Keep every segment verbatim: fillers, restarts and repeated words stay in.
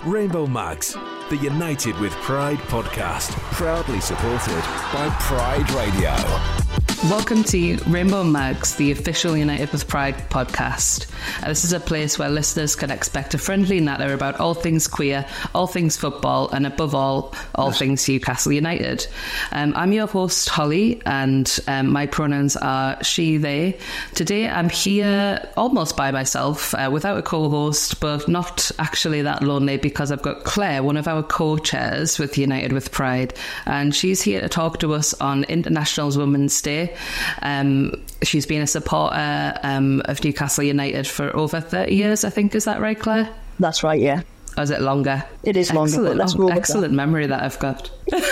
Rainbow Mags, the United with Pride podcast, proudly supported by Pride Radio. Welcome to Rainbow Mags, the official United with Pride podcast. Uh, this is a place where listeners can expect a friendly natter about all things queer, all things football, and above all, all things Newcastle United. Um, I'm your host, Holly, and um, my pronouns are she, they. Today I'm here almost by myself, uh, without a co-host, but not actually that lonely because I've got Claire, one of our co-chairs with United with Pride, and she's here to talk to us on International Women's Day. Um, she's been a supporter um, of Newcastle United for over thirty years, I think. Is that right, Claire? That's right, yeah. Or is it longer? It is longer. Excellent, but oh, excellent memory that I've got.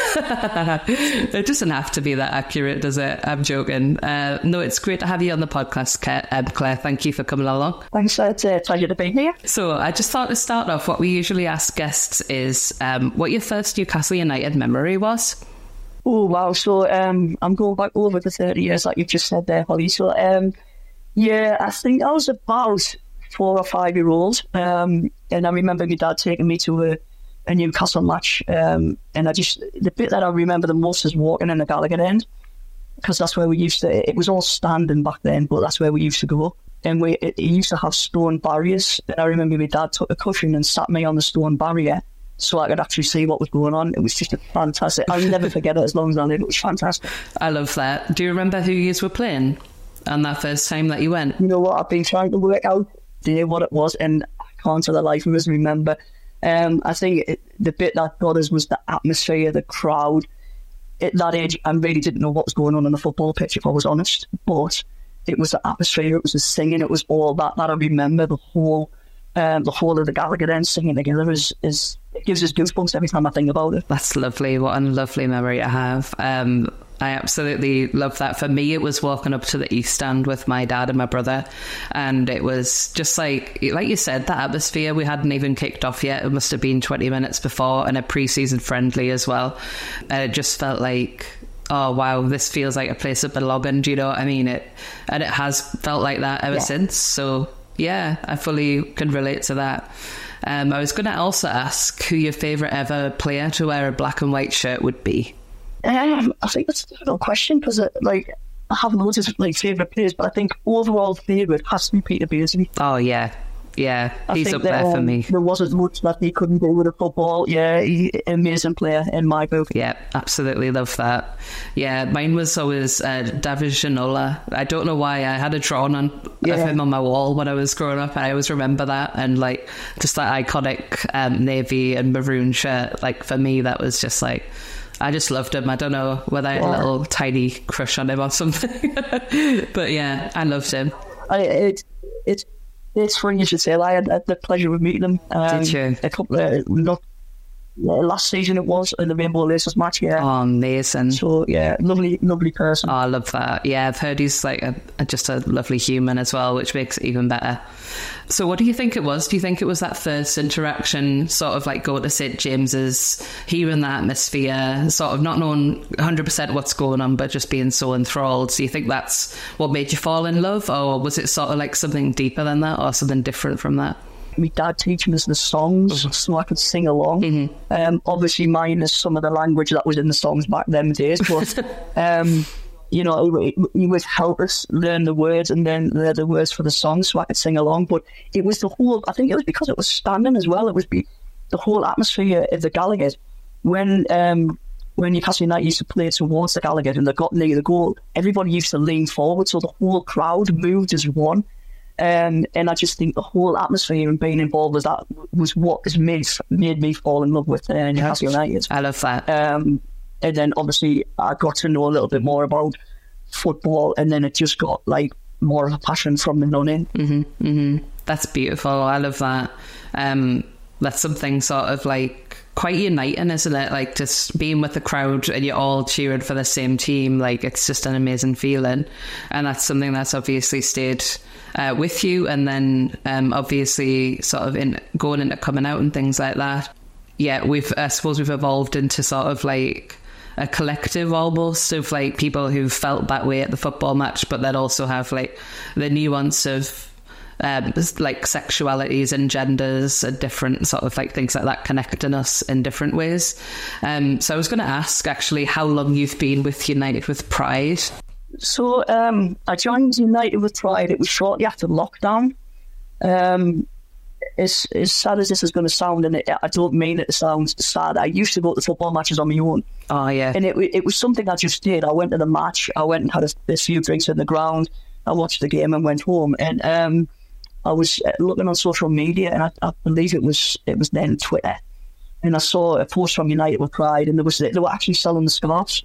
It doesn't have to be that accurate, does it? I'm joking. Uh, no, it's great to have you on the podcast, Claire. Um, Claire, thank you for coming along. Thanks, it's a pleasure to be here. So I just thought to start off, what we usually ask guests is um, what your first Newcastle United memory was. Oh, wow. So um, I'm going back over the thirty years, like you've just said there, Holly. So, um, yeah, I think I was about four or five year old. Um, and I remember my dad taking me to a, a Newcastle match. Um, and I just, the bit that I remember the most is walking in the Gallagher end, because that's where we used to, it was all standing back then, but that's where we used to go. And we it, it used to have stone barriers. And I remember my dad took a cushion and sat me on the stone barrier so I could actually see what was going on. It was just a fantastic, I'll never forget it as long as I live. It was fantastic. I love that. Do you remember who you were playing on that first time that you went? You know what, I've been trying to work out there what it was, and I can't for the life of us remember. Um, I think it, the bit that got us was the atmosphere, the crowd. At that age, I really didn't know what was going on on the football pitch, if I was honest. But it was the atmosphere, it was the singing, it was all that that I remember. The whole, um, the whole of the Gallagher then singing together is is it gives us goosebumps every time I think about it. That's lovely. What a lovely memory I have. Um, I absolutely love that. For me, it was walking up to the East Stand with my dad and my brother, and it was just like, like you said, that atmosphere. We hadn't even kicked off yet. It must have been twenty minutes before, and a pre-season friendly as well. And it just felt like, oh wow, this feels like a place of belonging. Do you know what I mean? It and it has felt like that ever yeah. since. So yeah, I fully can relate to that. Um, I was going to also ask who your favourite ever player to wear a black and white shirt would be. Um, I think that's a difficult question because, like, I have loads of like favourite players, but I think overall favourite has to be Peter Beardsley. Oh yeah, yeah, I he's think up that, there for um, me. There wasn't much that he couldn't do with a football. Yeah, he, amazing player in my book. Yeah, absolutely love that. Yeah, mine was always uh, David Ginola. I don't know why I had a drawing on yeah. of him on my wall when I was growing up. I always remember that, and like just that iconic um, navy and maroon shirt. Like for me, that was just like, I just loved him. I don't know whether I had yeah. a little tiny crush on him or something, but yeah, I loved him. I, it, it, it's funny you should say that. I had, had the pleasure of meeting him. Um, Did you? A couple of, not, yeah, last season it was in the Rainbow Laces match. Yeah. Oh, amazing. So yeah, lovely, lovely person. Oh, I love that. Yeah, I've heard he's like a, a, just a lovely human as well, which makes it even better. So what do you think it was? Do you think it was that first interaction, sort of like going to Saint James's, hearing the atmosphere, sort of not knowing one hundred percent what's going on, but just being so enthralled? Do you think that's what made you fall in love, or was it sort of like something deeper than that, or something different from that? My dad teaching us the songs mm-hmm. so I could sing along. Mm-hmm. Um, obviously mine is some of the language that was in the songs back them days, but um, you know, he, he would help us learn the words and then learn the words for the songs so I could sing along. But it was the whole, I think it was because it was standing as well, it was be, the whole atmosphere of the Gallagher. When um, when Newcastle United used to play towards the Gallagher and they got near the goal, everybody used to lean forward, so the whole crowd moved as one. Um, and I just think the whole atmosphere and being involved with that was what has made, made me fall in love with uh, Newcastle United. I love that. Um, and then obviously I got to know a little bit more about football, and then it just got like more of a passion from the on in. Mm-hmm, mm-hmm. That's beautiful. I love that. Um, that's something sort of like quite uniting, isn't it? Like just being with the crowd and you're all cheering for the same team. Like it's just an amazing feeling, and that's something that's obviously stayed uh, with you. And then um, obviously sort of in going into coming out and things like that. Yeah, we've I suppose we've evolved into sort of like a collective almost of like people who felt that way at the football match, but that also have like the nuance of um, like sexualities and genders and different sort of like things like that connecting us in different ways. Um, so I was going to ask actually how long you've been with United with Pride. So um, I joined United with Pride. It was shortly after lockdown. Um, as, as sad as this is going to sound, and it, I don't mean it to sound sad, I used to go to football matches on my own. Oh, yeah. And it, it was something I just did. I went to the match. I went and had a, a few drinks in the ground. I watched the game and went home. And um, I was looking on social media, and I, I believe it was it was then Twitter. And I saw a post from United with Pride, and there was they were actually selling the scarves.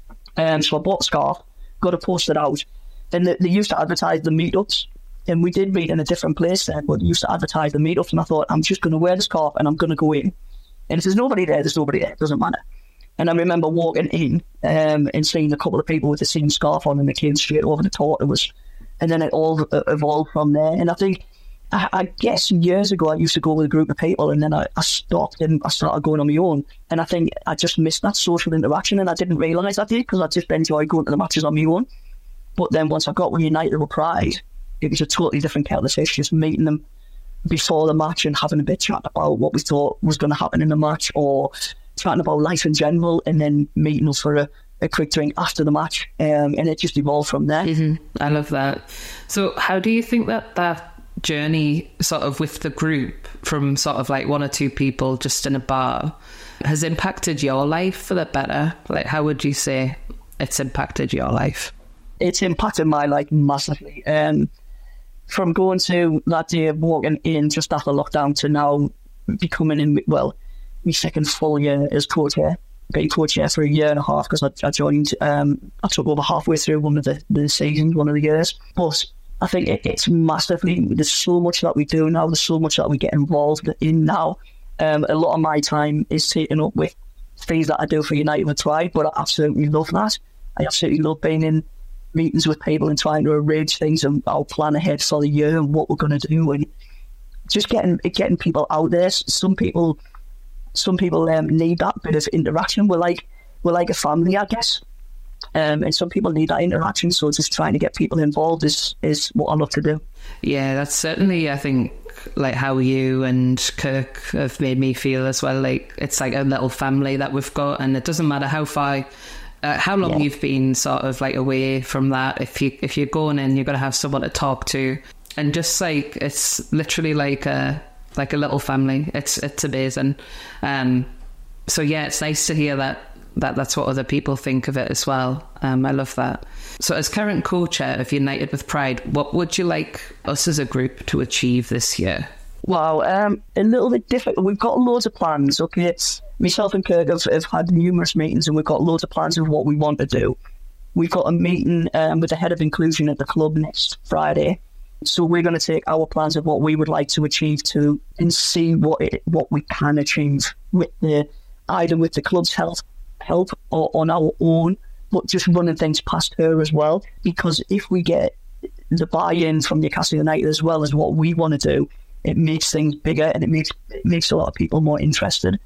Um, so I bought a scarf, got it posted out, and they, they used to advertise the meetups. And we did meet in a different place then, but they used to advertise the meetups. And I thought, I'm just going to wear the scarf and I'm going to go in. And if there's nobody there, there's nobody there. It doesn't matter. And I remember walking in um, and seeing a couple of people with the same scarf on, and they came straight over to talk to us. And then it all evolved from there. And I think, I, I guess years ago, I used to go with a group of people, and then I, I stopped and I started going on my own. And I think I just missed that social interaction, and I didn't realise I did, because I just enjoyed going to the matches on my own. But then once I got with United with Pride, it was a totally different kettle of fish, just meeting them before the match and having a bit chat about what we thought was going to happen in the match, or chatting about life in general, and then meeting us for a, a quick drink after the match. Um, and it just evolved from there. Mm-hmm. I love that. So how do you think that that journey sort of with the group from sort of like one or two people just in a bar has impacted your life for the better? Like, how would you say it's impacted your life? It's impacted my life massively. Um, from going to that day of walking in just after lockdown to now becoming in, well, my second full year as co-chair. Been co-chair for a year and a half, because I, I joined, um, I took over halfway through one of the, the seasons, one of the years. But I think it, it's massively, there's so much that we do now, there's so much that we get involved in now. Um, a lot of my time is taken up with things that I do for United with Pride, but I absolutely love that. I absolutely love being in meetings with people and trying to arrange things and our plan ahead for the year and what we're going to do, and just getting getting people out there. Some people, some people um, need that bit of interaction. We're like we're like a family, I guess, um, and some people need that interaction. So just trying to get people involved is is what I love to do. Yeah, that's certainly, I think, like how you and Kirk have made me feel as well. Like it's like a little family that we've got, and it doesn't matter how far. Uh, how long yeah. you've been sort of like away from that, if you if you're going in, you're going to have someone to talk to, and just like it's literally like a like a little family. It's it's amazing. Um, so yeah, it's nice to hear that that that's what other people think of it as well. Um, I love that. So as current co-chair of United with Pride, what would you like us as a group to achieve this year? Wow, um, a little bit difficult. We've got loads of plans. Okay, myself and Kirk have, have had numerous meetings, and we've got loads of plans of what we want to do. We've got a meeting um, with the head of inclusion at the club next Friday, so we're going to take our plans of what we would like to achieve to and see what it, what we can achieve with the either with the club's help help or on our own, but just running things past her as well. Because if we get the buy-in from Newcastle United as well as what we want to do, it makes things bigger, and it makes it makes a lot of people more interested.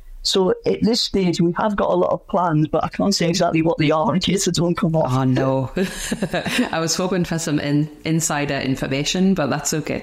So at this stage, we have got a lot of plans, but I can't say exactly what they are in case they don't come off. Oh, no. I was hoping for some in, insider information, but that's okay.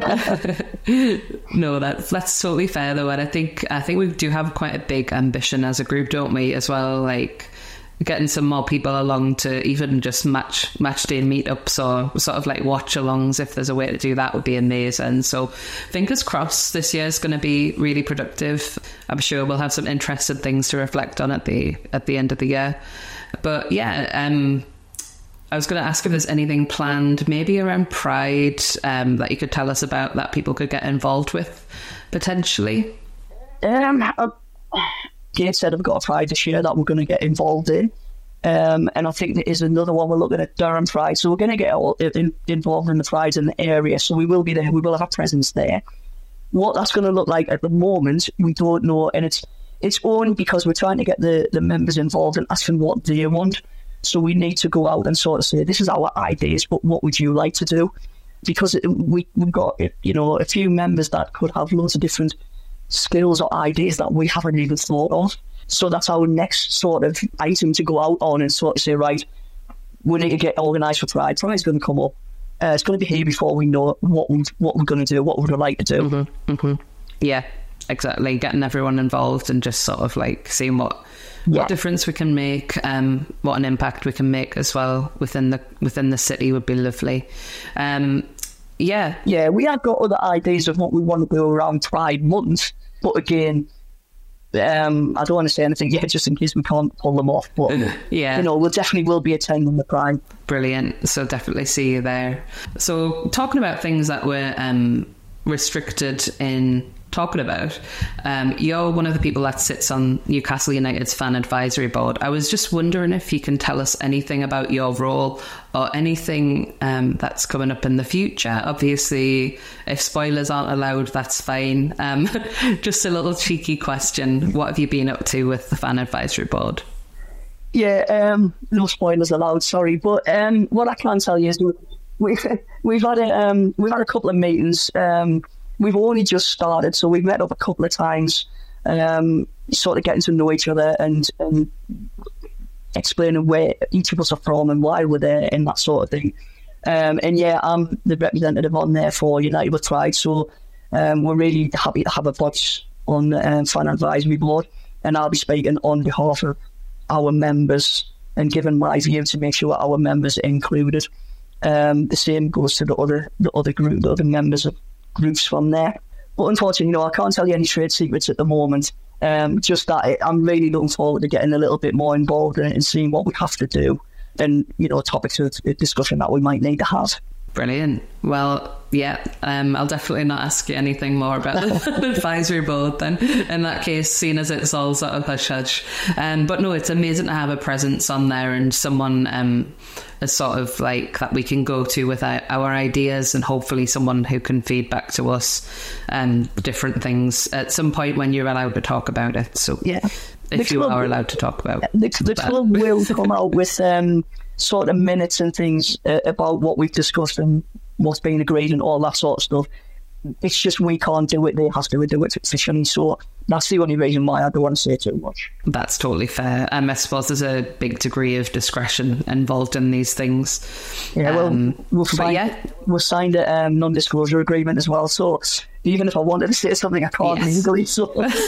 No, that's, that's totally fair, though. And I think I think we do have quite a big ambition as a group, don't we, as well? Like, getting some more people along to even just match match day meetups or sort of like watch alongs, if there's a way to do that, would be amazing. So fingers crossed this year is going to be really productive. I'm sure we'll have some interesting things to reflect on at the at the end of the year. But yeah, um I was going to ask if there's anything planned maybe around Pride um that you could tell us about that people could get involved with potentially. um I- Kate said I've got a Pride this year that we're going to get involved in, um, and I think there is another one we're looking at, Durham Pride, so we're going to get all in, involved in the Prides in the area, so we will be there, we will have a presence there. What that's going to look like at the moment, we don't know, and it's it's only because we're trying to get the, the members involved and asking what they want, so we need to go out and sort of say, this is our ideas, but what would you like to do? Because it, we, we've got, you know, a few members that could have loads of different skills or ideas that we haven't even thought of. So that's our next sort of item to go out on and sort of say, right, we need to get organised for Pride. Pride's going to come up. Uh, it's going to be here before we know what we what we're going to do, what we'd like to do. Mm-hmm, mm-hmm. Yeah, exactly. Getting everyone involved and just sort of like seeing what yeah. what difference we can make, um, what an impact we can make as well within the within the city would be lovely. Um, yeah, yeah. We have got other ideas of what we want to do around Pride Month, but again. Um, I don't want to say anything yet, just in case we can't pull them off. But yeah, you know, we'll definitely will be attending the Pride. Brilliant. So definitely see you there. So talking about things that were um, restricted in talking about, um, you're one of the people that sits on Newcastle United's fan advisory board. I was just wondering if you can tell us anything about your role or anything um, that's coming up in the future. Obviously, if spoilers aren't allowed, that's fine. Um, just a little cheeky question. What have you been up to with the fan advisory board? Yeah, um, no spoilers allowed, sorry. But um, what I can tell you is we've, we've, had, a, um, we've had a couple of meetings. Um, We've only just started, so we've met up a couple of times, um, sort of getting to know each other and, and explaining where each of us are from and why we're there and that sort of thing. Um, and yeah, I'm the representative on there for United with Pride, so um, we're really happy to have a voice on the um, fan advisory board, and I'll be speaking on behalf of our members and giving my view to make sure our members are included. Um, the same goes to the other the other group, the other members of groups from there. But unfortunately, you know, I can't tell you any trade secrets at the moment. Um, just that it, I'm really looking forward to getting a little bit more involved in it and seeing what we have to do and, you know, topics of discussion that we might need to have. Brilliant. Well, yeah, um, I'll definitely not ask you anything more about the advisory board then, in that case, seeing as it's all sort of hush-hush. Um, but no, it's amazing to have a presence on there and someone um, a sort of like that we can go to with our, our ideas, and hopefully someone who can feed back to us um, different things at some point when you're allowed to talk about it. So yeah, if you are allowed to talk about the, the club will come out with um, sort of minutes and things uh, about what we've discussed and what's been agreed and all that sort of stuff. It's just we can't do it, they have to do it officially, so that's the only reason why I don't want to say too much. That's totally fair. Um, I suppose there's a big degree of discretion involved in these things. Yeah, well, um, we've signed, yeah. we've signed a um, non-disclosure agreement as well, so even if I wanted to say something, I can't yes. legally. So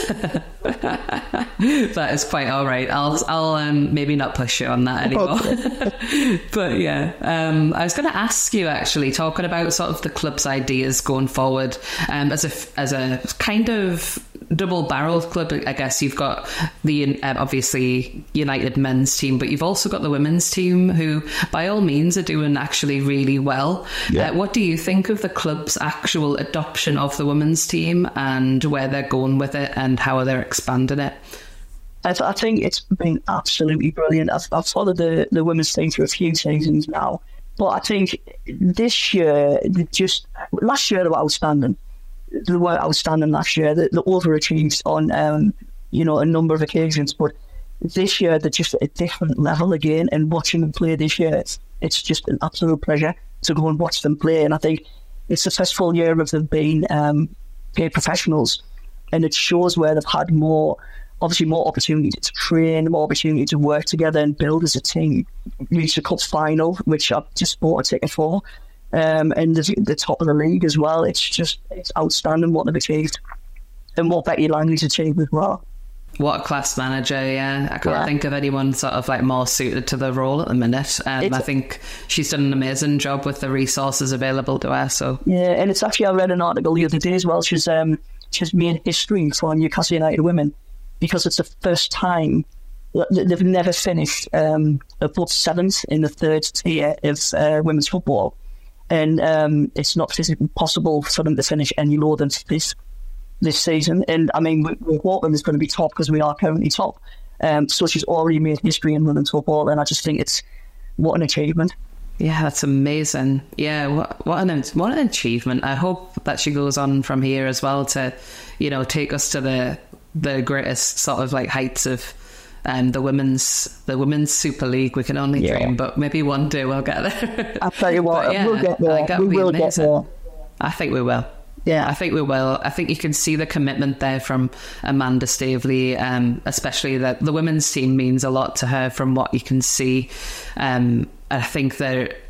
that is quite all right. I'll I'll um, maybe not push you on that anymore. Okay. But yeah, um, I was going to ask you actually, talking about sort of the club's ideas going forward, um, as a as a kind of double-barreled club. I guess you've got the um, obviously United men's team, but you've also got the women's team, who by all means are doing actually really well. Yeah. Uh, what do you think of the club's actual adoption of the women's team and where they're going with it and how they're expanding it? I, th- I think it's been absolutely brilliant. I've, I've followed the, the women's team for a few seasons now, but I think this year, just last year they were outstanding. They were outstanding last year. They, they overachieved on um, you know, a number of occasions, but this year they're just at a different level again. And watching them play this year, it's, it's just an absolute pleasure to go and watch them play. And I think it's the first full year of them being um, paid professionals, and it shows where they've had more, obviously more opportunity to train, more opportunity to work together and build as a team. Reach the cup final, which I've just bought a ticket for, um, and the, the top of the league as well. It's just it's outstanding what they've achieved, and what Becky Langley's achieved as well. What a class manager, yeah. I can't yeah. think of anyone sort of like more suited to the role at the minute. Um, I think she's done an amazing job with the resources available to her. So yeah, and it's actually, I read an article the other day as well. She's um she's made history for Newcastle United women, because it's the first time they've never finished um, above seventh in the third tier of uh, women's football, and um, it's not physically possible for them to finish any lower than this. this season. And I mean, we're hoping it's going to be top because we are currently top. Um, so she's already made history in women's football, and I just think it's what an achievement. Yeah, that's amazing. Yeah, what what an what an achievement. I hope that she goes on from here as well to, you know, take us to the the greatest sort of like heights of um, the women's the women's Super League. We can only yeah. dream, but maybe one day we'll get there. I'll tell you what, yeah, we'll get there. Like, we will amazing. get there. I think we will. Yeah, I think we will. I think you can see the commitment there from Amanda Staveley, um, especially that the women's team means a lot to her from what you can see. Um, I think they're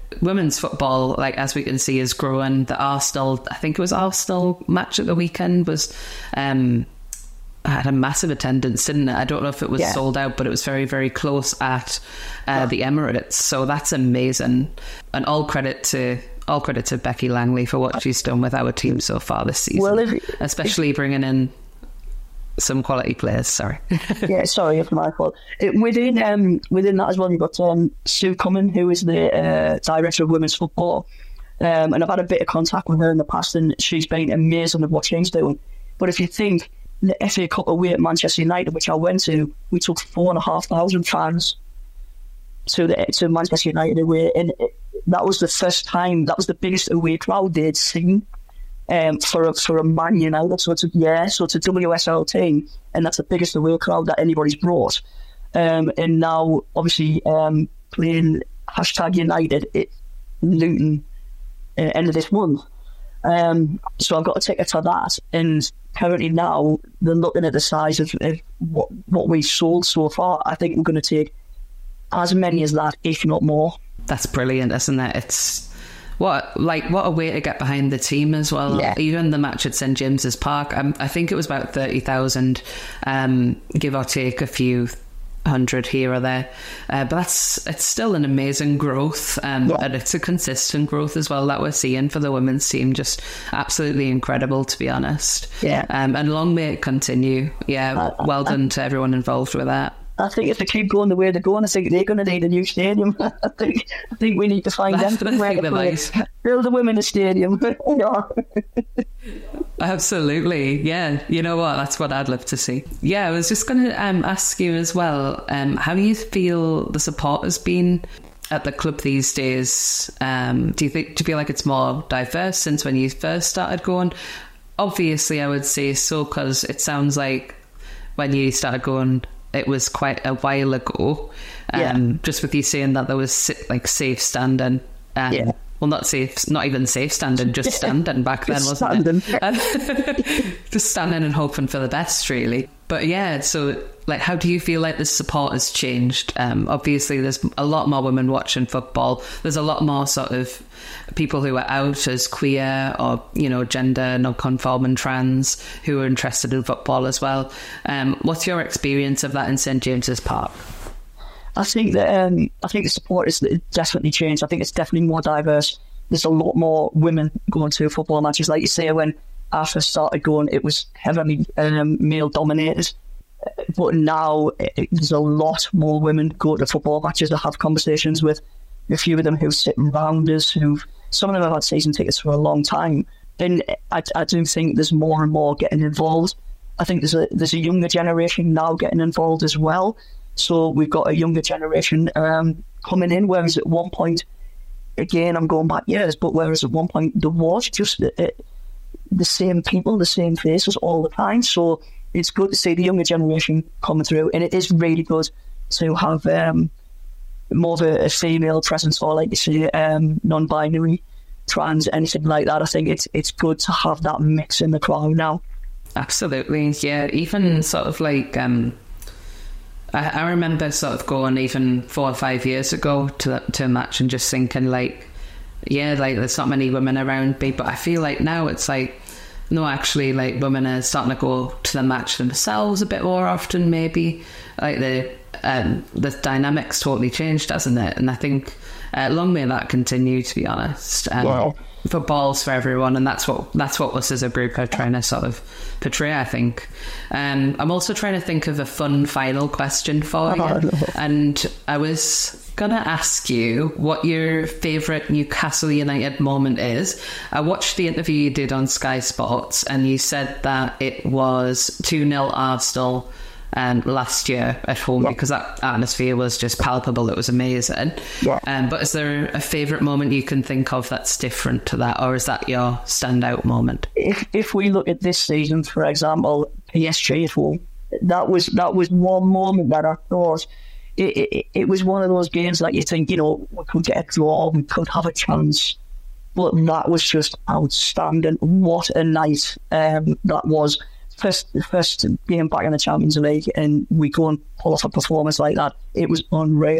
women's football, like as we can see, is growing. The Arsenal, I think it was Arsenal match at the weekend was um, had a massive attendance, didn't it? I don't know if it was yeah. sold out, but it was very, very close at uh, yeah. the Emirates. So that's amazing, and all credit to. All credit to Becky Langley for what she's done with our team so far this season, well, if, especially if, bringing in some quality players. Sorry, yeah, sorry, it's my fault. It, within um, within that as well, you've got um, Sue Cumming, who is the uh, director of women's football, um, and I've had a bit of contact with her in the past, and she's been amazing at what she's doing. But if you think the F A Cup away at Manchester United, which I went to, we took four and a half thousand fans to the to Manchester United away, and it, that was the first time, that was the biggest away crowd they'd seen um, for a for a Man United. So it's a, yeah, so it's a W S L team, and that's the biggest away crowd that anybody's brought. Um, and now, obviously, um, playing hashtag United at Luton uh, end of this month. Um, so I've got a ticket to that, and currently now they're looking at the size of, of what what we've sold so far. I think we're going to take as many as that, if not more. That's brilliant, isn't it? It's what like what a way to get behind the team as well. Yeah. Even the match at St James's Park, um, I think it was about thirty thousand, um, give or take a few hundred here or there. Uh, but that's it's still an amazing growth, um, yeah. and it's a consistent growth as well that we're seeing for the women's team. Just absolutely incredible, to be honest. Yeah. Um, and long may it continue. Yeah. Uh, well done uh, to everyone involved with that. I think if they keep going the way they're going, I think they're going to need a new stadium. I think I think we need to find That's them where to play. Build a women's stadium. Yeah. Absolutely, yeah. You know what? That's what I'd love to see. Yeah, I was just going to um, ask you as well, um, how do you feel the support has been at the club these days? Um, do you think? Do you feel like it's more diverse since when you first started going? Obviously, I would say so, because it sounds like when you started going, it was quite a while ago. Um, yeah. Just with you saying that there was like safe standing. Um, yeah. Well, not safe, not even safe standing, just standing back then, just wasn't standing. it? Just standing and hoping for the best, really. But yeah, so like, how do you feel like the support has changed? Um, obviously, there's a lot more women watching football. There's a lot more sort of people who are out as queer or, you know, gender non-conforming trans who are interested in football as well. Um, what's your experience of that in St James's Park? I think that um, I think the support is definitely changed. I think it's definitely more diverse. There's a lot more women going to football matches. Like you say, when I first started going, it was heavily um, male dominated. But now it, there's a lot more women go to football matches. I have conversations with a few of them who sit around us, who some of them have had season tickets for a long time. And I, I do think there's more and more getting involved. I think there's a there's a younger generation now getting involved as well. So we've got a younger generation um, coming in, whereas at one point, again, I'm going back years, but whereas at one point there was just the, the same people, the same faces all the time. So it's good to see the younger generation coming through, and it is really good to have um, more of a, a female presence, or like you say, um, non-binary, trans, anything like that. I think it's it's good to have that mix in the crowd now. Absolutely, yeah. Even sort of like... Um I, I remember sort of going even four or five years ago to to a match and just thinking like, yeah, like there's not many women around me, but I feel like now it's like, no, actually, like women are starting to go to the match themselves a bit more often. Maybe like the um, the dynamics totally changed, hasn't it? And I think uh, long may that continue. To be honest, um, wow. Football's for everyone, and that's what that's what us as a group are trying to sort of portray, I think. Um, I'm also trying to think of a fun final question for you, oh, no. and I was gonna ask you what your favourite Newcastle United moment is. I watched the interview you did on Sky Sports, and you said that it was two nil Arsenal um, last year at home, yeah. because that atmosphere was just palpable. It was amazing. Yeah. Um, but is there a favourite moment you can think of that's different to that, or is that your standout moment? If if we look at this season, for example, P S G at home, that was that was one moment that I thought it, it, it was one of those games that you think, you know, we could get a draw, we could have a chance, but that was just outstanding. What a night um, that was. First, first game back in the Champions League, and we go and pull off a performance like that. It was unreal.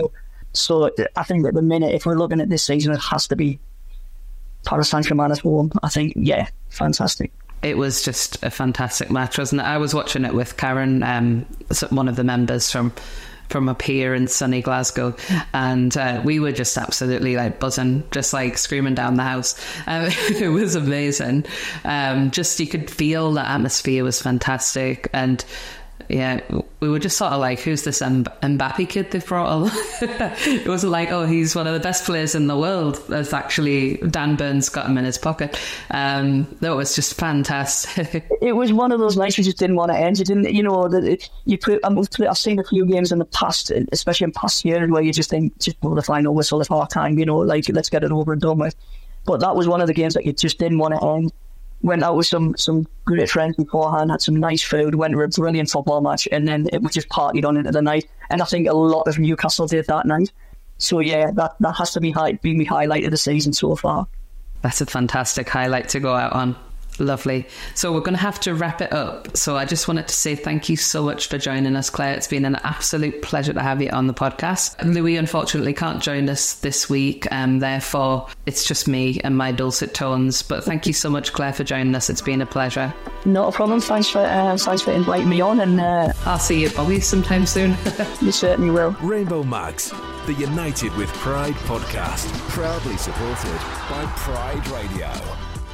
So I think at the minute, if we're looking at this season, it has to be Paris Saint-Germain at home. I think, yeah, fantastic. It was just a fantastic match, wasn't it? I was watching it with Karen, um, one of the members from from up here in sunny Glasgow, and uh, we were just absolutely like buzzing, just like screaming down the house. Um, it was amazing. Um, just you could feel the atmosphere was fantastic, and yeah, we were just sort of like, who's this M- Mbappe kid they've brought along? It wasn't like, oh, he's one of the best players in the world. There's actually Dan Burns got him in his pocket. Um, that was just fantastic. It was one of those nights you just didn't want to end. You didn't, you know, that you put. I've seen a few games in the past, especially in past years, where you just think, just blow the final whistle at half time. You know, like let's get it over and done with. But that was one of the games that you just didn't want to end. Went out with some some great friends beforehand, had some nice food, went to a brilliant football match, and then it was just partied on into the night. And I think a lot of Newcastle did that night. So yeah, that, that has to be high, be my highlight of the season so far. That's a fantastic highlight to go out on. Lovely. So we're going to have to wrap it up. So I just wanted to say thank you so much for joining us, Claire. It's been an absolute pleasure to have you on the podcast. Louis unfortunately can't join us this week, and um, therefore it's just me and my dulcet tones. But thank you so much, Claire, for joining us. It's been a pleasure. Not a problem. Thanks for uh, thanks for inviting me on, and uh, I'll see you at Bobby's sometime soon. You certainly will. Rainbow Mags, the United with Pride podcast, proudly supported by Pride Radio.